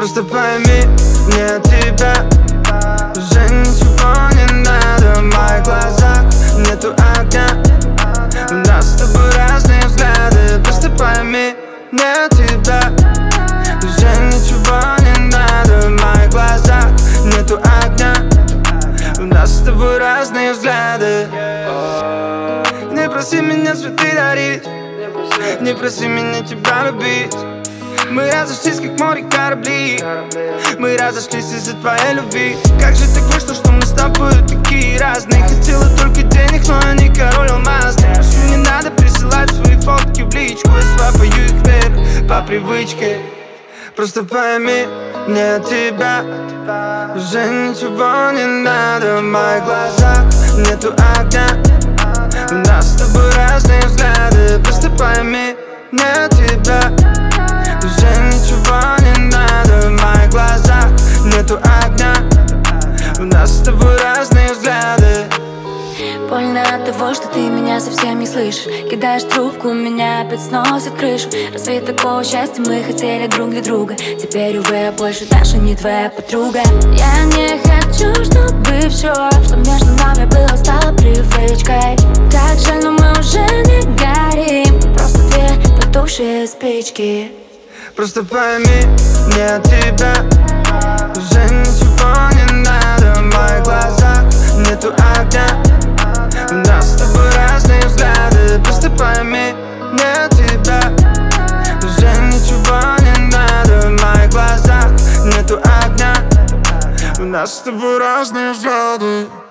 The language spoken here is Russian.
Просто пойми, мне от тебя уже ничего не надо. В моих глазах нету огня, у нас с тобой разные взгляды. Просто пойми, мне от тебя уже ничего не надо. В моих глазах нету огня, у нас с тобой разные взгляды. Не проси меня цветы дарить, не проси меня тебя любить. Мы разошлись, как море корабли. Мы разошлись из-за твоей любви. Как же так вышло, что мы с тобой такие разные? Хотела только денег, но я не король алмазный. Прошу, не надо присылать свои фотки в личку. Я свапаю их вверх по привычке. Просто пойми, мне от тебя уже ничего не надо. В моих глазах нету огня, у нас с тобой разные взгляды. Просто пойми, мне от тебя уже ничего не надо. В моих глазах нету огня, у нас с тобой разные взгляды. Больно от того, что ты меня совсем не слышишь. Кидаешь трубку, меня опять сносит крышу. Разве такого счастья мы хотели друг для друга? Теперь, увы, я больше даже не твоя подруга. Я не хочу, чтобы все, что между нами было, стало привычкой. Так жаль, но мы уже не горим, просто две потухшие спички. Просто пойми, мне от тебя уже ничего не надо. В моих глазах нету огня, у нас с тобой разные взгляды. Просто пойми, мне от тебя уже ничего не надо. В моих глазах нету огня, у нас с тобой разные взгляды.